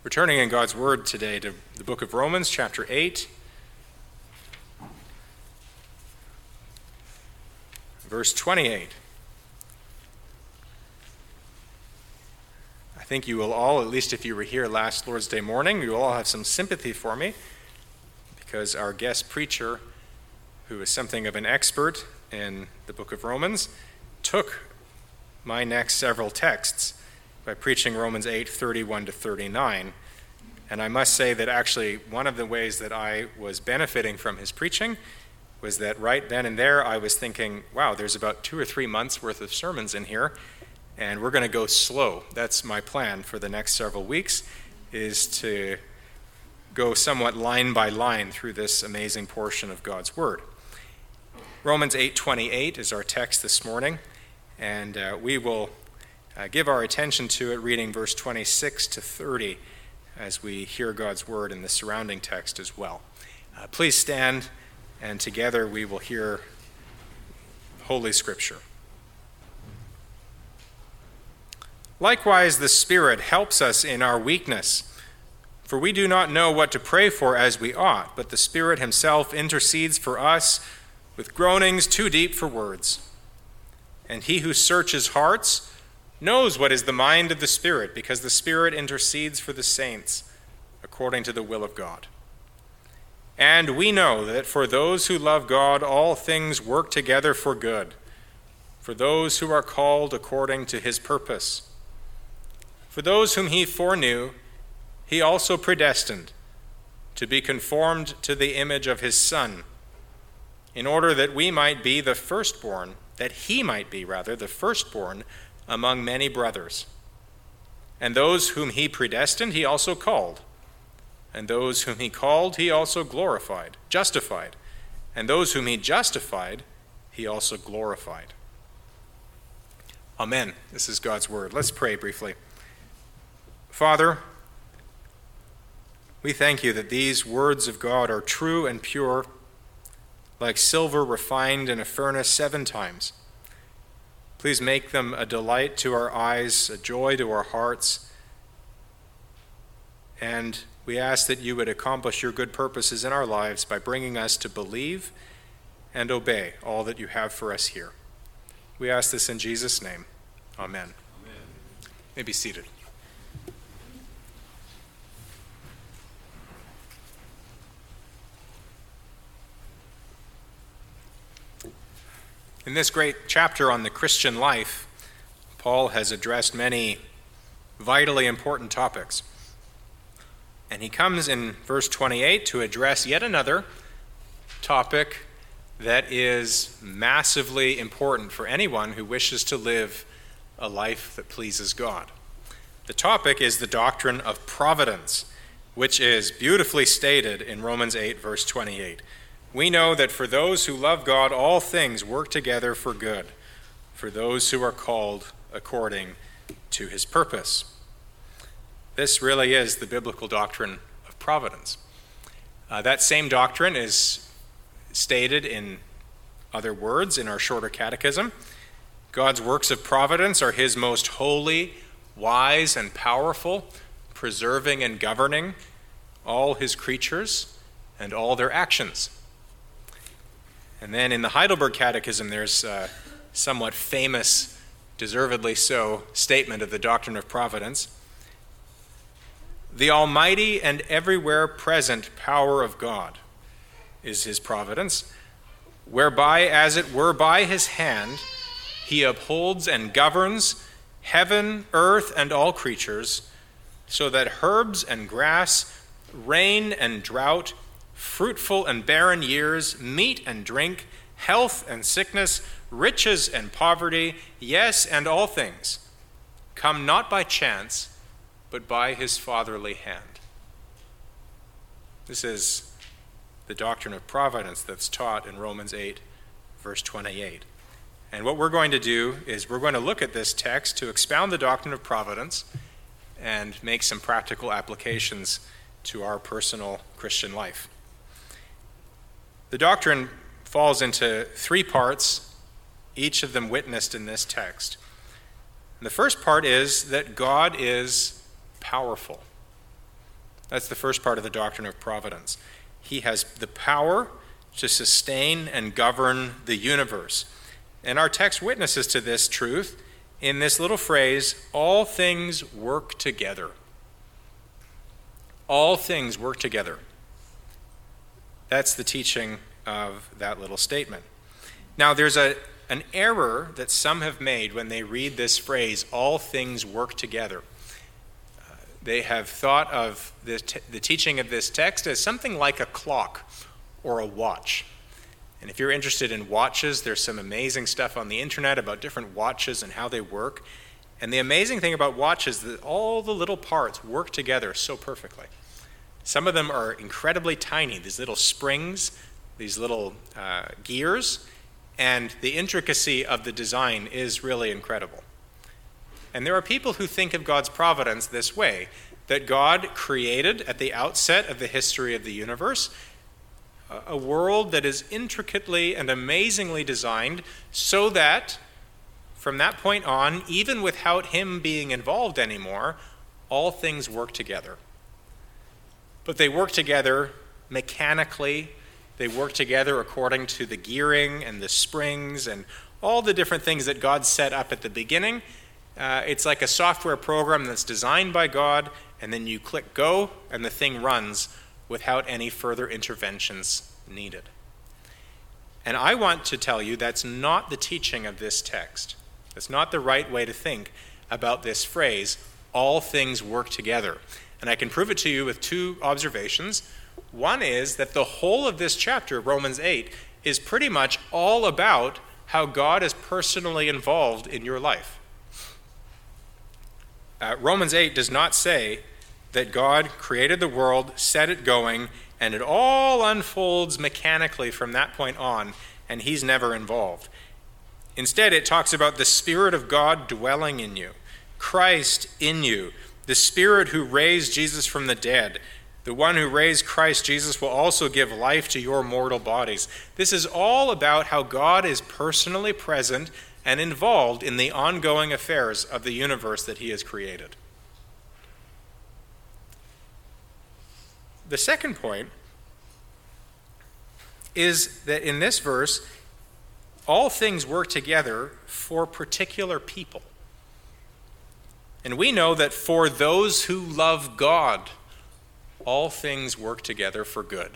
We're turning in God's Word today to the book of Romans, chapter 8, verse 28. I think you will all, at least if you were here last Lord's Day morning, you will all have some sympathy for me, because our guest preacher, who is something of an expert in the book of Romans, took my next several texts by preaching Romans 8, 31 to 39. And I must say that actually one of the ways that I was benefiting from his preaching was that right then and there I was thinking, wow, there's about 2 or 3 months worth of sermons in here, and we're going to go slow. That's my plan for the next several weeks, is to go somewhat line by line through this amazing portion of God's Word. Romans 8:28 is our text this morning, and we will give our attention to it, reading verse 26 to 30 as we hear God's Word in the surrounding text as well. Please stand, and together we will hear Holy Scripture. Likewise, the Spirit helps us in our weakness, for we do not know what to pray for as we ought, but the Spirit himself intercedes for us with groanings too deep for words. And he who searches hearts knows what is the mind of the Spirit, because the Spirit intercedes for the saints according to the will of God. And we know that for those who love God, all things work together for good, for those who are called according to his purpose. For those whom he foreknew, he also predestined to be conformed to the image of his Son, in order that he might be the firstborn among many brothers. And those whom he predestined, he also called. And those whom he called, he also justified. And those whom he justified, he also glorified. Amen. This is God's Word. Let's pray briefly. Father, we thank you that these words of God are true and pure, like silver refined in a furnace 7 times. Please make them a delight to our eyes, a joy to our hearts. And we ask that you would accomplish your good purposes in our lives by bringing us to believe and obey all that you have for us here. We ask this in Jesus' name. Amen. Amen. You may be seated. In this great chapter on the Christian life, Paul has addressed many vitally important topics. And he comes in verse 28 to address yet another topic that is massively important for anyone who wishes to live a life that pleases God. The topic is the doctrine of providence, which is beautifully stated in Romans 8, verse 28. We know that for those who love God, all things work together for good, for those who are called according to his purpose. This really is the biblical doctrine of providence. That same doctrine is stated in other words in our shorter catechism. God's works of providence are his most holy, wise, and powerful, preserving and governing all his creatures and all their actions. And then in the Heidelberg Catechism, there's a somewhat famous, deservedly so, statement of the doctrine of providence. The almighty and everywhere present power of God is his providence, whereby, as it were by his hand, he upholds and governs heaven, earth, and all creatures, so that herbs and grass, rain and drought, fruitful and barren years, meat and drink, health and sickness, riches and poverty, yes, and all things, come not by chance, but by his fatherly hand. This is the doctrine of providence that's taught in Romans 8, verse 28. And what we're going to do is we're going to look at this text to expound the doctrine of providence and make some practical applications to our personal Christian life. The doctrine falls into 3 parts, each of them witnessed in this text. And the first part is that God is powerful. That's the first part of the doctrine of providence. He has the power to sustain and govern the universe. And our text witnesses to this truth in this little phrase, all things work together. All things work together. That's the teaching of that little statement. Now, there's an error that some have made when they read this phrase, all things work together. They have thought of the teaching of this text as something like a clock or a watch. And if you're interested in watches, there's some amazing stuff on the internet about different watches and how they work. And the amazing thing about watches is that all the little parts work together so perfectly. Some of them are incredibly tiny, these little springs, these little gears, and the intricacy of the design is really incredible. And there are people who think of God's providence this way, that God created at the outset of the history of the universe a world that is intricately and amazingly designed so that from that point on, even without him being involved anymore, all things work together. But they work together mechanically. They work together according to the gearing and the springs and all the different things that God set up at the beginning. It's like a software program that's designed by God, and then you click go, and the thing runs without any further interventions needed. And I want to tell you that's not the teaching of this text. That's not the right way to think about this phrase, all things work together. And I can prove it to you with two observations. One is that the whole of this chapter, Romans 8, is pretty much all about how God is personally involved in your life. Romans 8 does not say that God created the world, set it going, and it all unfolds mechanically from that point on, and he's never involved. Instead, it talks about the Spirit of God dwelling in you, Christ in you, the Spirit who raised Jesus from the dead. The one who raised Christ Jesus will also give life to your mortal bodies. This is all about how God is personally present and involved in the ongoing affairs of the universe that he has created. The second point is that in this verse, all things work together for particular people. And we know that for those who love God, all things work together for good.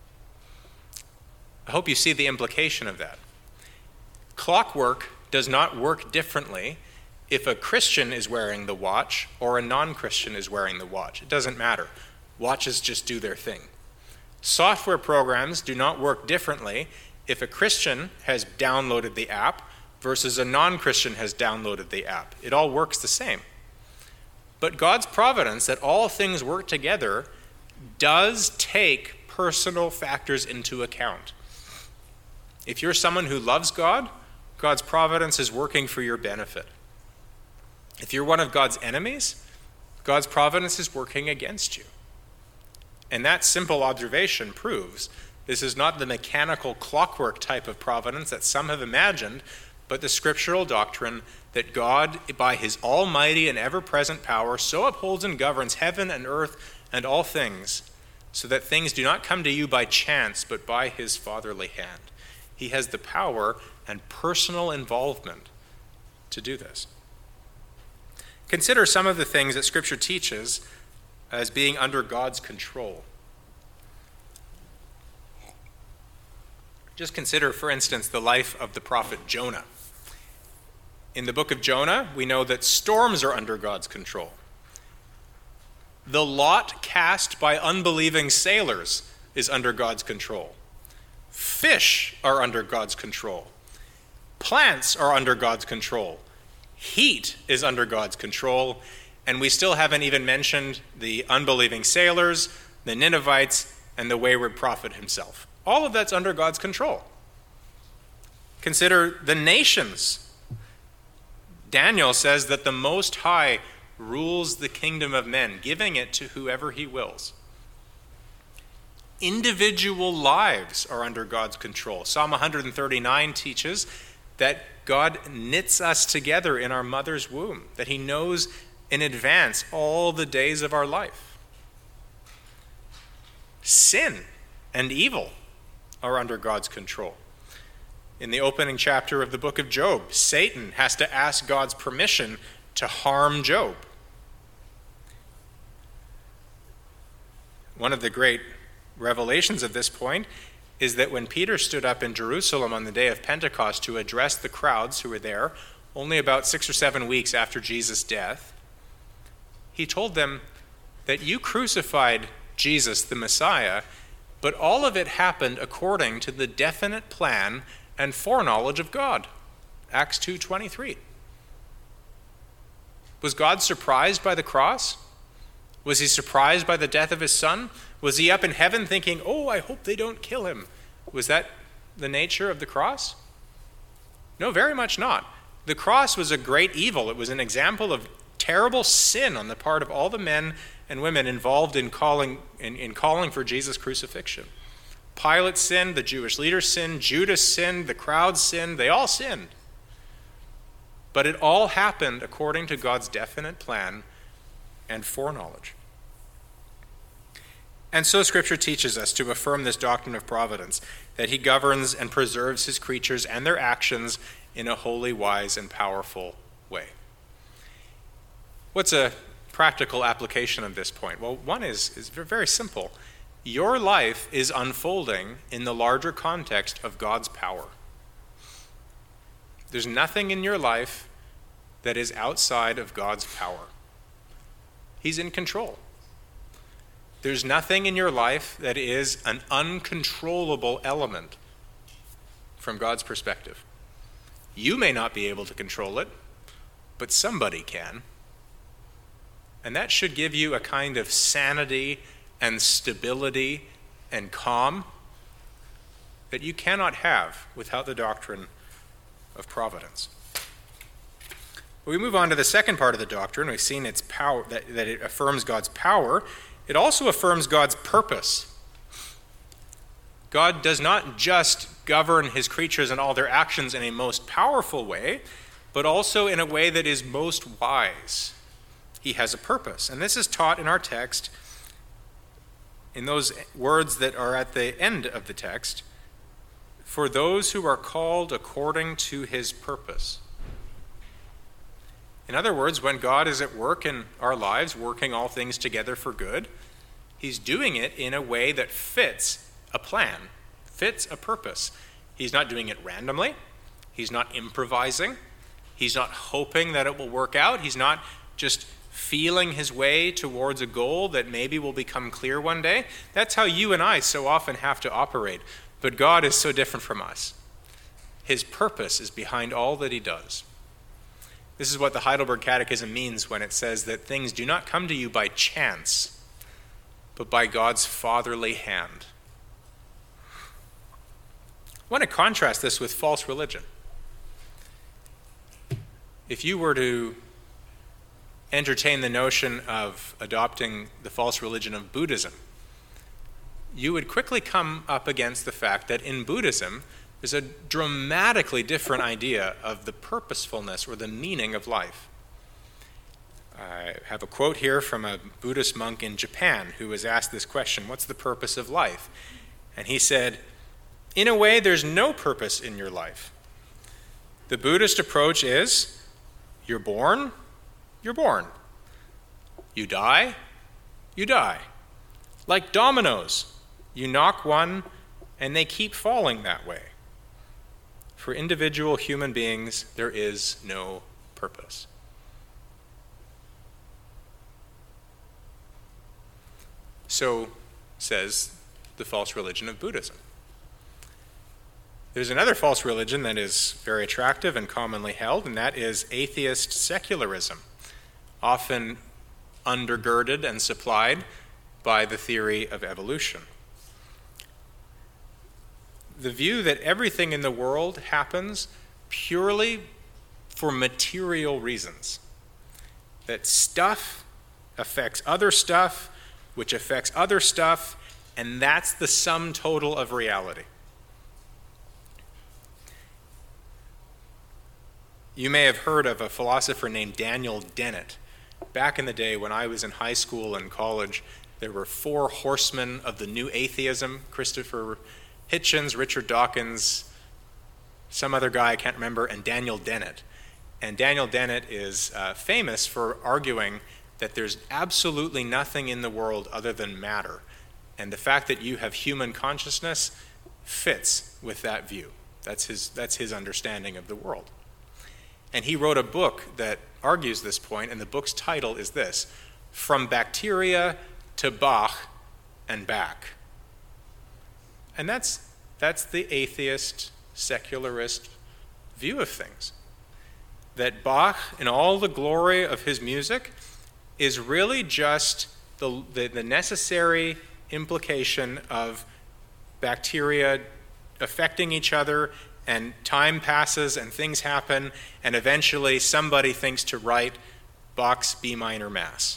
I hope you see the implication of that. Clockwork does not work differently if a Christian is wearing the watch or a non-Christian is wearing the watch. It doesn't matter. Watches just do their thing. Software programs do not work differently if a Christian has downloaded the app versus a non-Christian has downloaded the app. It all works the same. But God's providence that all things work together does take personal factors into account. If you're someone who loves God, God's providence is working for your benefit. If you're one of God's enemies, God's providence is working against you. And that simple observation proves this is not the mechanical clockwork type of providence that some have imagined, but the scriptural doctrine that God, by his almighty and ever-present power, so upholds and governs heaven and earth and all things, so that things do not come to you by chance, but by his fatherly hand. He has the power and personal involvement to do this. Consider some of the things that Scripture teaches as being under God's control. Just consider, for instance, the life of the prophet Jonah. In the book of Jonah, we know that storms are under God's control. The lot cast by unbelieving sailors is under God's control. Fish are under God's control. Plants are under God's control. Heat is under God's control. And we still haven't even mentioned the unbelieving sailors, the Ninevites, and the wayward prophet himself. All of that's under God's control. Consider the nations. Daniel says that the Most High rules the kingdom of men, giving it to whoever he wills. Individual lives are under God's control. Psalm 139 teaches that God knits us together in our mother's womb, that he knows in advance all the days of our life. sin and evil are under God's control. In the opening chapter of the book of Job, Satan has to ask God's permission to harm Job. One of the great revelations of this point is that when Peter stood up in Jerusalem on the day of Pentecost to address the crowds who were there, only about 6 or 7 weeks after Jesus' death, he told them that you crucified Jesus, the Messiah, but all of it happened according to the definite plan and foreknowledge of God. Acts 2:23. Was God surprised by the cross? Was he surprised by the death of his son? Was he up in heaven thinking, oh, I hope they don't kill him? Was that the nature of the cross? No, very much not. The cross was a great evil. It was an example of terrible sin on the part of all the men and women involved in calling for Jesus' crucifixion. Pilate sinned, the Jewish leaders sinned, Judas sinned, the crowd sinned, they all sinned. But it all happened according to God's definite plan and foreknowledge. And so Scripture teaches us to affirm this doctrine of providence, that he governs and preserves his creatures and their actions in a holy, wise, and powerful way. What's a practical application of this point? Well, one is very simple. Your life is unfolding in the larger context of God's power. There's nothing in your life that is outside of God's power. He's in control. There's nothing in your life that is an uncontrollable element from God's perspective. You may not be able to control it, but somebody can. And that should give you a kind of sanity and stability and calm that you cannot have without the doctrine of providence. We move on to the second part of the doctrine. We've seen its power, that it affirms God's power. It also affirms God's purpose. God does not just govern his creatures and all their actions in a most powerful way, but also in a way that is most wise. He has a purpose. And this is taught in our text in those words that are at the end of the text. For those who are called according to his purpose. In other words, when God is at work in our lives, working all things together for good, he's doing it in a way that fits a plan, fits a purpose. He's not doing it randomly. He's not improvising. He's not hoping that it will work out. He's not just feeling his way towards a goal that maybe will become clear one day. That's how you and I so often have to operate. But God is so different from us. His purpose is behind all that he does. This is what the Heidelberg Catechism means when it says that things do not come to you by chance, but by God's fatherly hand. I want to contrast this with false religion. If you were to entertain the notion of adopting the false religion of Buddhism, you would quickly come up against the fact that in Buddhism, there's a dramatically different idea of the purposefulness or the meaning of life. I have a quote here from a Buddhist monk in Japan who was asked this question, what's the purpose of life? And he said, in a way, there's no purpose in your life. The Buddhist approach is, you're born, you're born. You die, you die. Like dominoes, you knock one and they keep falling that way. For individual human beings, there is no purpose. So says the false religion of Buddhism. There's another false religion that is very attractive and commonly held, and that is atheist secularism, often undergirded and supplied by the theory of evolution. The view that everything in the world happens purely for material reasons, that stuff affects other stuff, which affects other stuff, and that's the sum total of reality. You may have heard of a philosopher named Daniel Dennett. Back in the day when I was in high school and college, There were 4 horsemen of the new atheism: Christopher Hitchens, Richard Dawkins, some other guy I can't remember, and Daniel Dennett. And Daniel Dennett is famous for arguing that there's absolutely nothing in the world other than matter. And the fact that you have human consciousness fits with that view. That's his understanding of the world. And he wrote a book that argues this point, and the book's title is this: From Bacteria to Bach and Back. And that's the atheist, secularist view of things. That Bach, in all the glory of his music, is really just the necessary implication of bacteria affecting each other, and time passes and things happen, and eventually somebody thinks to write Bach's B minor Mass.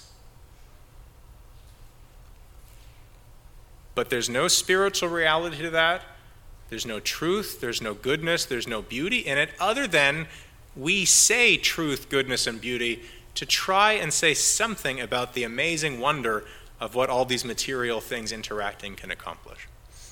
But there's no spiritual reality to that. There's no truth, there's no goodness, there's no beauty in it, other than we say truth, goodness, and beauty to try and say something about the amazing wonder of what all these material things interacting can accomplish.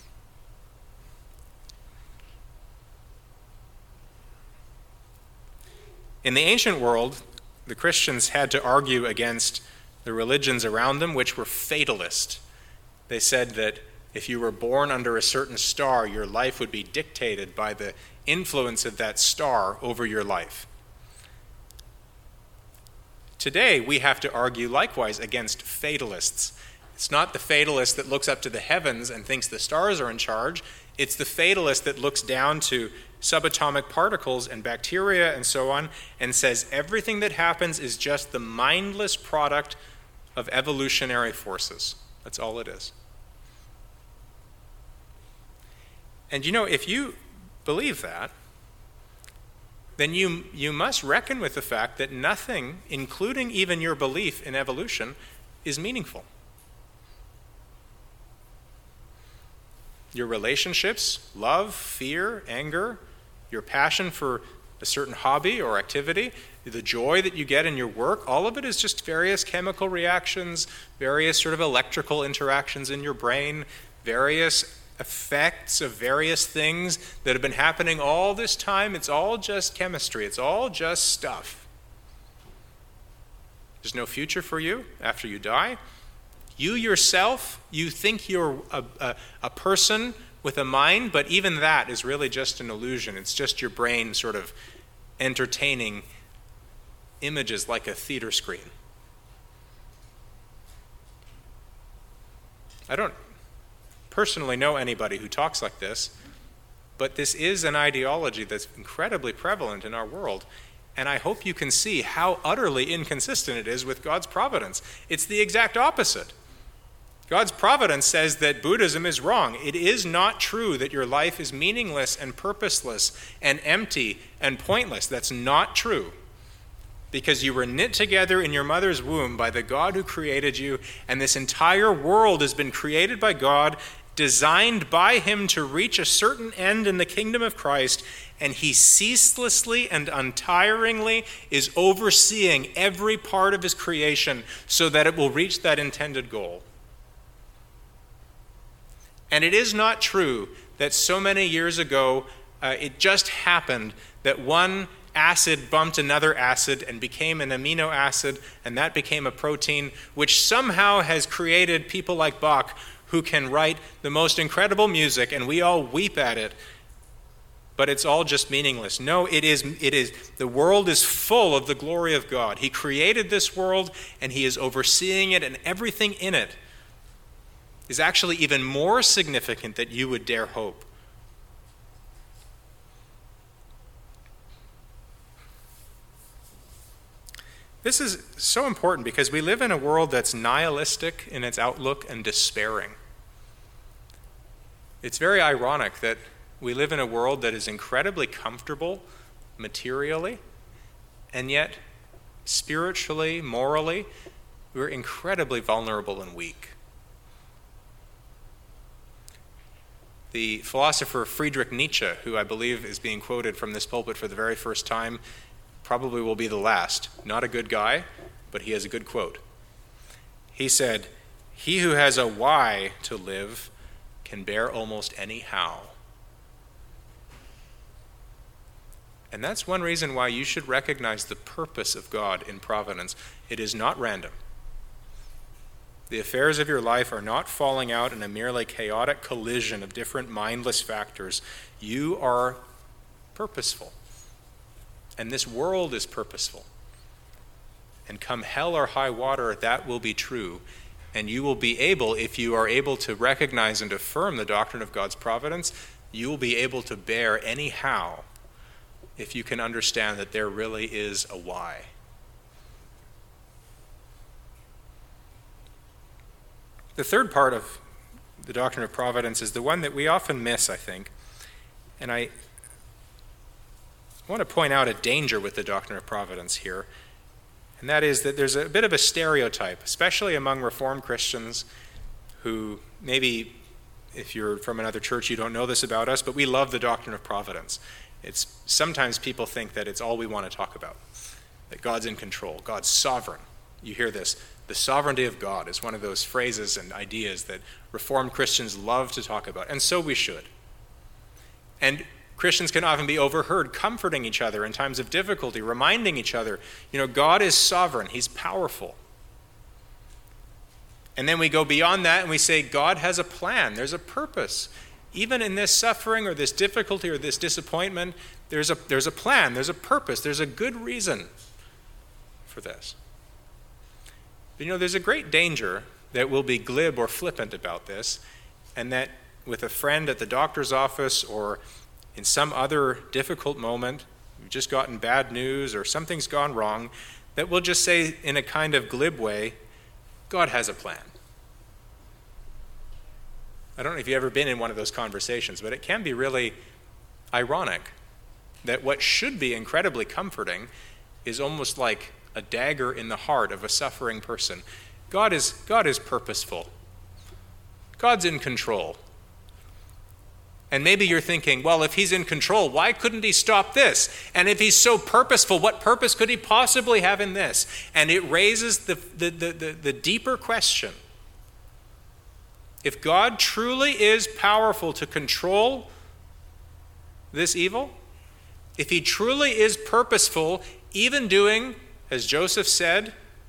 In the ancient world, the Christians had to argue against the religions around them, which were fatalist. They said that if you were born under a certain star, your life would be dictated by the influence of that star over your life. Today, we have to argue likewise against fatalists. It's not the fatalist that looks up to the heavens and thinks the stars are in charge. It's the fatalist that looks down to subatomic particles and bacteria and so on and says everything that happens is just the mindless product of evolutionary forces. That's all it is. And if you believe that, then you must reckon with the fact that nothing, including even your belief in evolution, is meaningful. Your relationships, love, fear, anger, your passion for a certain hobby or activity, the joy that you get in your work, all of it is just various chemical reactions, various sort of electrical interactions in your brain, various effects of various things that have been happening all this time. It's all just chemistry. It's all just stuff. There's no future for you after you die. You yourself, you think you're a person with a mind, but even that is really just an illusion. It's just your brain sort of entertaining images like a theater screen. I don't personally know anybody who talks like this, but this is an ideology that's incredibly prevalent in our world, and I hope you can see how utterly inconsistent it is with God's providence. It's the exact opposite. God's providence says that Buddhism is wrong. It is not true that your life is meaningless and purposeless and empty and pointless. That's not true. Because you were knit together in your mother's womb by the God who created you, and this entire world has been created by God, designed by him to reach a certain end in the kingdom of Christ, and he ceaselessly and untiringly is overseeing every part of his creation so that it will reach that intended goal. And it is not true that so many years ago it just happened that one acid bumped another acid and became an amino acid, and that became a protein, which somehow has created people like Bach who can write the most incredible music, and we all weep at it, but it's all just meaningless. No, it is. The world is full of the glory of God. He created this world, and he is overseeing it, and everything in it is actually even more significant than you would dare hope. This is so important because we live in a world that's nihilistic in its outlook and despairing. It's very ironic that we live in a world that is incredibly comfortable materially, and yet spiritually, morally, we're incredibly vulnerable and weak. The philosopher Friedrich Nietzsche, who I believe is being quoted from this pulpit for the very first time, probably will be the last. Not a good guy, but he has a good quote. He said, He who has a why to live can bear almost any how. And that's one reason why you should recognize the purpose of God in providence. It is not random. The affairs of your life are not falling out in a merely chaotic collision of different mindless factors. You are purposeful. And this world is purposeful. And come hell or high water, that will be true. And you will be able, if you are able to recognize and affirm the doctrine of God's providence, you will be able to bear any how if you can understand that there really is a why. The third part of the doctrine of providence is the one that we often miss, I think. And I want to point out a danger with the doctrine of providence here. And that is that there's a bit of a stereotype, especially among Reformed Christians who maybe, if you're from another church, you don't know this about us, but we love the doctrine of providence. Sometimes people think that it's all we want to talk about, that God's in control, God's sovereign. You hear this. The sovereignty of God is one of those phrases and ideas that Reformed Christians love to talk about, and so we should. And Christians can often be overheard comforting each other in times of difficulty, reminding each other, God is sovereign, he's powerful. And then we go beyond that and we say, God has a plan, there's a purpose. Even in this suffering or this difficulty or this disappointment, there's a plan, there's a purpose, there's a good reason for this. But there's a great danger that we'll be glib or flippant about this, and that with a friend at the doctor's office or in some other difficult moment, we've just gotten bad news or something's gone wrong, that we'll just say in a kind of glib way, God has a plan. I don't know if you've ever been in one of those conversations, but it can be really ironic that what should be incredibly comforting is almost like a dagger in the heart of a suffering person. God is purposeful. God's in control. And maybe you're thinking, well, if he's in control, why couldn't he stop this? And if he's so purposeful, what purpose could he possibly have in this? And it raises the deeper question. If God truly is powerful to control this evil, if he truly is purposeful, even doing, as Joseph said,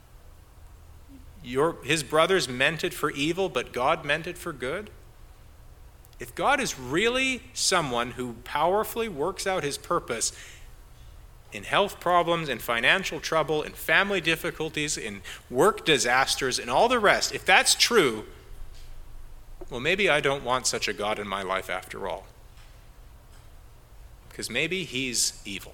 his brothers meant it for evil, but God meant it for good. If God is really someone who powerfully works out his purpose in health problems, in financial trouble, in family difficulties, in work disasters, and all the rest, if that's true, well, maybe I don't want such a God in my life after all. Because maybe he's evil.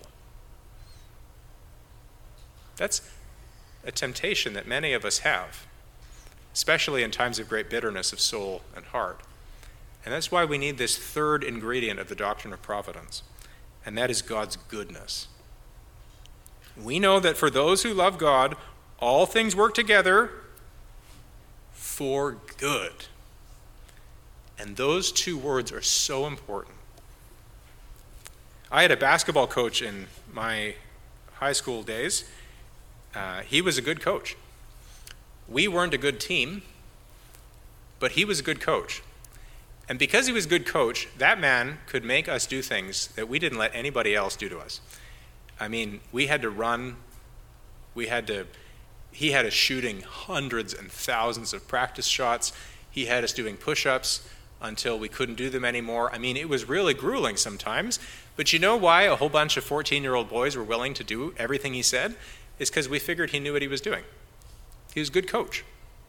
That's a temptation that many of us have, especially in times of great bitterness of soul and heart. And that's why we need this third ingredient of the doctrine of providence, and that is God's goodness. We know that for those who love God, all things work together for good. And those two words are so important. I had a basketball coach in my high school days. He was a good coach. We weren't a good team, but he was a good coach. And because he was a good coach, that man could make us do things that we didn't let anybody else do to us. I mean, we had to run. He had us shooting hundreds and thousands of practice shots. He had us doing push-ups until we couldn't do them anymore. I mean, it was really grueling sometimes. But you know why a whole bunch of 14-year-old boys were willing to do everything he said? It's because we figured he knew what he was doing. He was a good coach.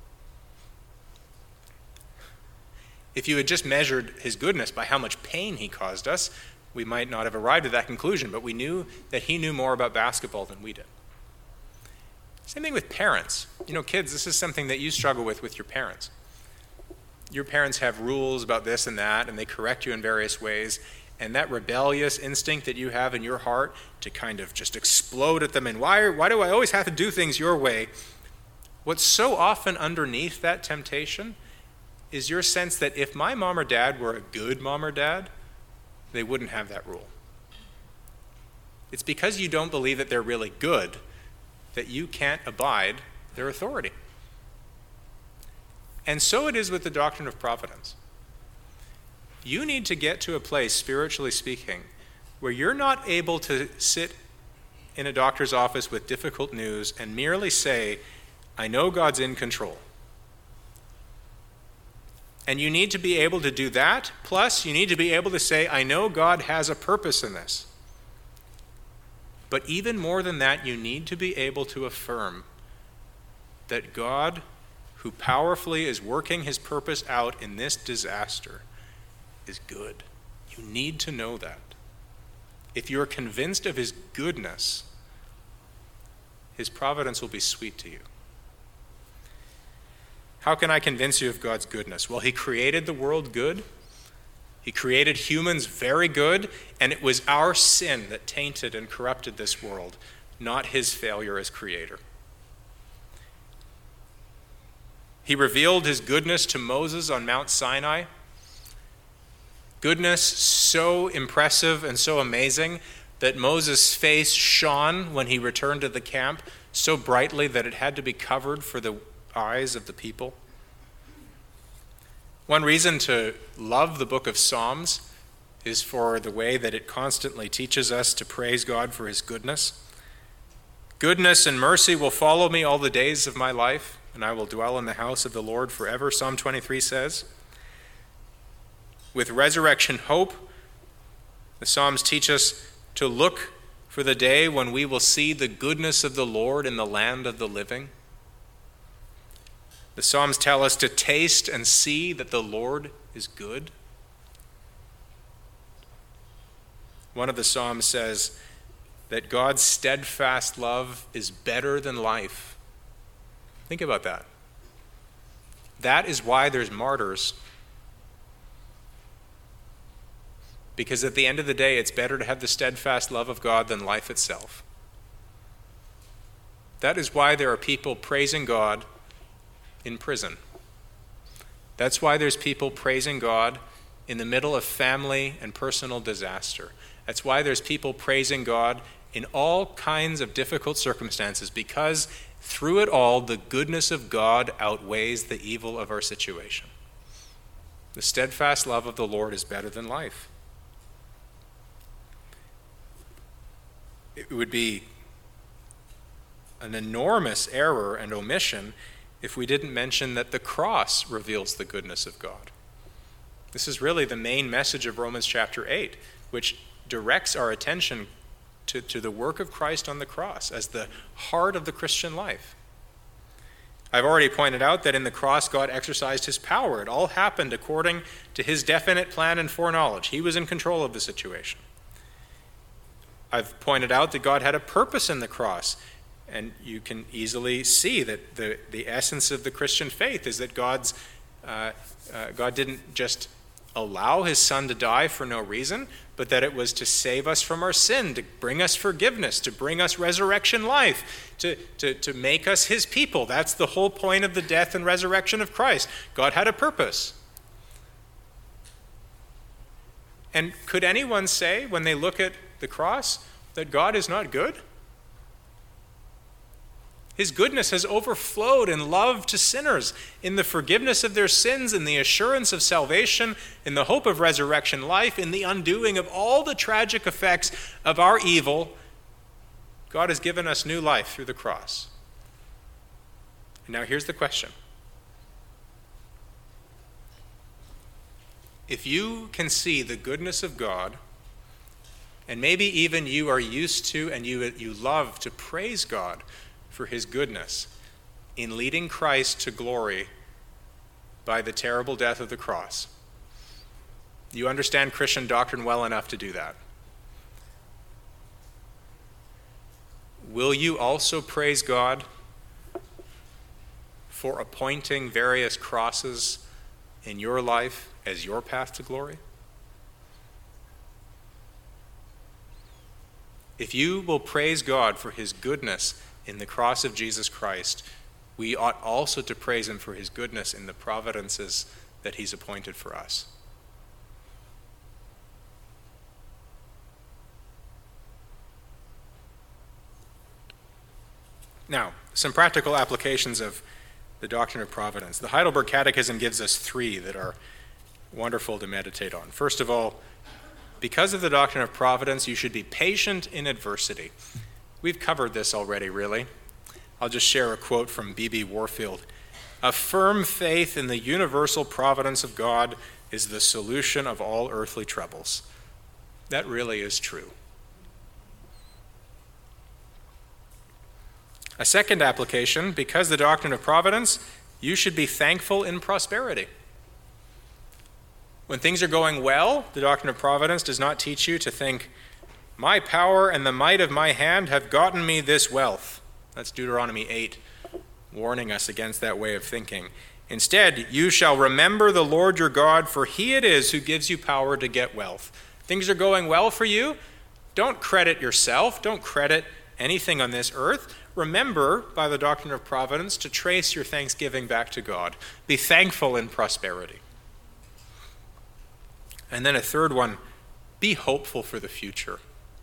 If you had just measured his goodness by how much pain he caused us, we might not have arrived at that conclusion, but we knew that he knew more about basketball than we did. Same thing with parents. Kids, this is something that you struggle with your parents. Your parents have rules about this and that, and they correct you in various ways, and that rebellious instinct that you have in your heart to kind of just explode at them, and why do I always have to do things your way? What's so often underneath that temptation is your sense that if my mom or dad were a good mom or dad, they wouldn't have that rule. It's because you don't believe that they're really good that you can't abide their authority. And so it is with the doctrine of providence. You need to get to a place, spiritually speaking, where you're not able to sit in a doctor's office with difficult news and merely say, I know God's in control. And you need to be able to do that, plus you need to be able to say, I know God has a purpose in this. But even more than that, you need to be able to affirm that God, who powerfully is working his purpose out in this disaster, is good. You need to know that. If you're convinced of his goodness, his providence will be sweet to you. How can I convince you of God's goodness? Well, he created the world good. He created humans very good, and it was our sin that tainted and corrupted this world, not his failure as creator. He revealed his goodness to Moses on Mount Sinai. Goodness so impressive and so amazing that Moses' face shone when he returned to the camp so brightly that it had to be covered for the eyes of the people. One reason to love the book of Psalms is for the way that it constantly teaches us to praise God for his goodness. Goodness and mercy will follow me all the days of my life, and I will dwell in the house of the Lord forever, Psalm 23 says. With resurrection hope, the Psalms teach us to look for the day when we will see the goodness of the Lord in the land of the living. The Psalms tell us to taste and see that the Lord is good. One of the Psalms says that God's steadfast love is better than life. Think about that. That is why there's martyrs. Because at the end of the day, it's better to have the steadfast love of God than life itself. That is why there are people praising God in prison. That's why there's people praising God in the middle of family and personal disaster. That's why there's people praising God in all kinds of difficult circumstances, because through it all, the goodness of God outweighs the evil of our situation. The steadfast love of the Lord is better than life. It would be an enormous error and omission if we didn't mention that the cross reveals the goodness of God. This is really the main message of Romans chapter 8, which directs our attention to the work of Christ on the cross as the heart of the Christian life. I've already pointed out that in the cross, God exercised his power. It all happened according to his definite plan and foreknowledge. He was in control of the situation. I've pointed out that God had a purpose in the cross, and you can easily see that the essence of the Christian faith is that God didn't just allow his son to die for no reason, but that it was to save us from our sin, to bring us forgiveness, to bring us resurrection life, to make us his people. That's the whole point of the death and resurrection of Christ. God had a purpose. And could anyone say, when they look at the cross, that God is not good? His goodness has overflowed in love to sinners, in the forgiveness of their sins, in the assurance of salvation, in the hope of resurrection life, in the undoing of all the tragic effects of our evil. God has given us new life through the cross. And now here's the question. If you can see the goodness of God, and maybe even you are used to and you love to praise God for his goodness in leading Christ to glory by the terrible death of the cross. You understand Christian doctrine well enough to do that. Will you also praise God for appointing various crosses in your life as your path to glory? If you will praise God for his goodness in the cross of Jesus Christ, we ought also to praise him for his goodness in the providences that he's appointed for us. Now, some practical applications of the doctrine of providence. The Heidelberg Catechism gives us three that are wonderful to meditate on. First of all, because of the doctrine of providence, you should be patient in adversity. We've covered this already, really. I'll just share a quote from B.B. Warfield. "A firm faith in the universal providence of God is the solution of all earthly troubles." That really is true. A second application, because the doctrine of providence, you should be thankful in prosperity. When things are going well, the doctrine of providence does not teach you to think, "My power and the might of my hand have gotten me this wealth." That's Deuteronomy 8, warning us against that way of thinking. Instead, "You shall remember the Lord your God, for he it is who gives you power to get wealth." Things are going well for you. Don't credit yourself. Don't credit anything on this earth. Remember, by the doctrine of providence, to trace your thanksgiving back to God. Be thankful in prosperity. And then a third one, be hopeful for the future.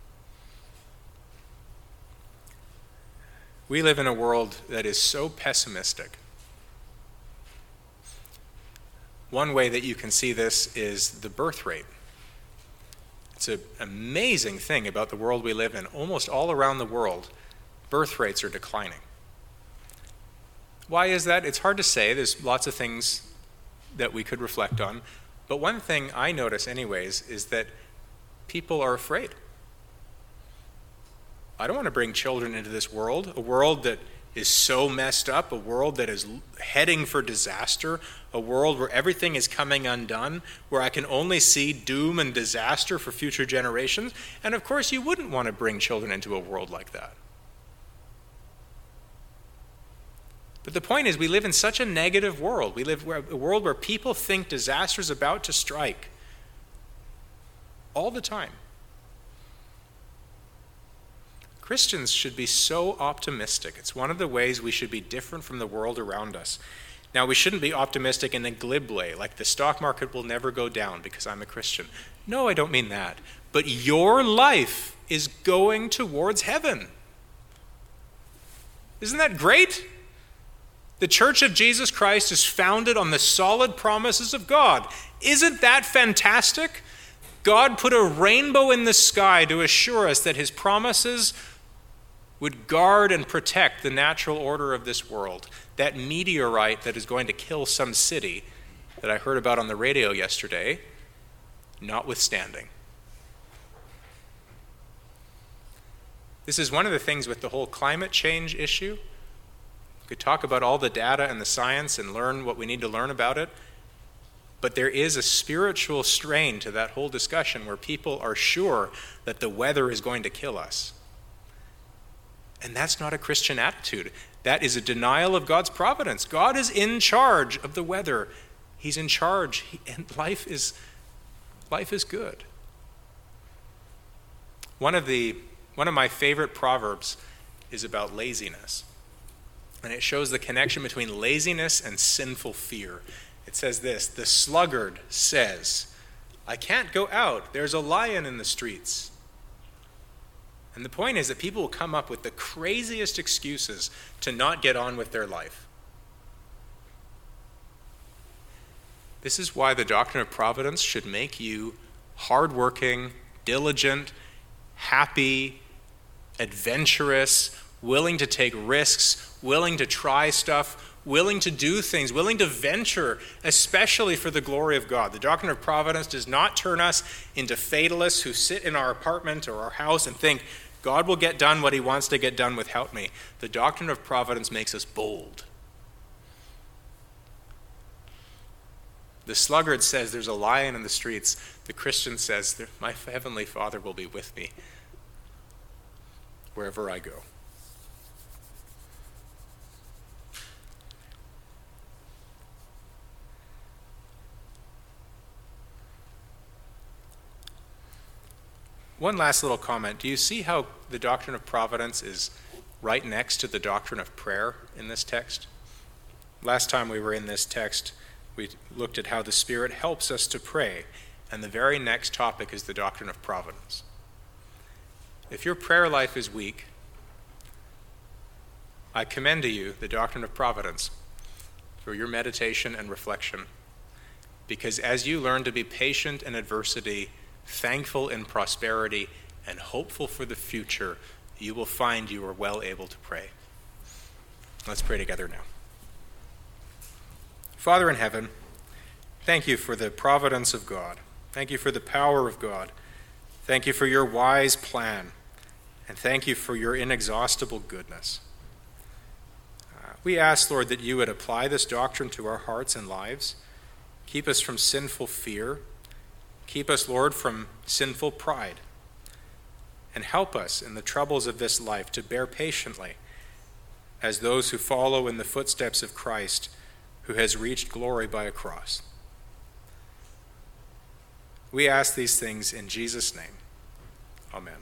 We live in a world that is so pessimistic. One way that you can see this is the birth rate. It's an amazing thing about the world we live in. Almost all around the world, birth rates are declining. Why is that? It's hard to say. There's lots of things that we could reflect on. But one thing I notice anyways is that people are afraid. I don't want to bring children into this world, a world that is so messed up, a world that is heading for disaster, a world where everything is coming undone, where I can only see doom and disaster for future generations. And of course, you wouldn't want to bring children into a world like that. But the point is, we live in such a negative world. We live in a world where people think disaster is about to strike all the time. Christians should be so optimistic. It's one of the ways we should be different from the world around us. Now, we shouldn't be optimistic in a glib way, like the stock market will never go down because I'm a Christian. No, I don't mean that. But your life is going towards heaven. Isn't that great? The Church of Jesus Christ is founded on the solid promises of God. Isn't that fantastic? God put a rainbow in the sky to assure us that his promises would guard and protect the natural order of this world. That meteorite that is going to kill some city that I heard about on the radio yesterday, notwithstanding. This is one of the things with the whole climate change issue. We could talk about all the data and the science and learn what we need to learn about it. But there is a spiritual strain to that whole discussion where people are sure that the weather is going to kill us. And that's not a Christian attitude. That is a denial of God's providence. God is in charge of the weather. He's in charge, and life is good. One of my favorite proverbs is about laziness. And it shows the connection between laziness and sinful fear. It says this, "The sluggard says, 'I can't go out. There's a lion in the streets.'" And the point is that people will come up with the craziest excuses to not get on with their life. This is why the doctrine of providence should make you hardworking, diligent, happy, adventurous, willing to take risks, willing to try stuff, willing to do things, willing to venture, especially for the glory of God. The doctrine of providence does not turn us into fatalists who sit in our apartment or our house and think, God will get done what he wants to get done without me. The doctrine of providence makes us bold. The sluggard says there's a lion in the streets. The Christian says, my heavenly Father will be with me wherever I go. One last little comment. Do you see how the doctrine of providence is right next to the doctrine of prayer in this text? Last time we were in this text, we looked at how the Spirit helps us to pray, and the very next topic is the doctrine of providence. If your prayer life is weak, I commend to you the doctrine of providence. for your meditation and reflection. Because as you learn to be patient in adversity, thankful in prosperity, and hopeful for the future, you will find you are well able to pray. Let's pray together now. Father in heaven, thank you for the providence of God. Thank you for the power of God. Thank you for your wise plan. And thank you for your inexhaustible goodness. We ask, Lord, that you would apply this doctrine to our hearts and lives. Keep us from sinful fear. Keep us, Lord, from sinful pride. And help us in the troubles of this life to bear patiently as those who follow in the footsteps of Christ, who has reached glory by a cross. We ask these things in Jesus' name. Amen.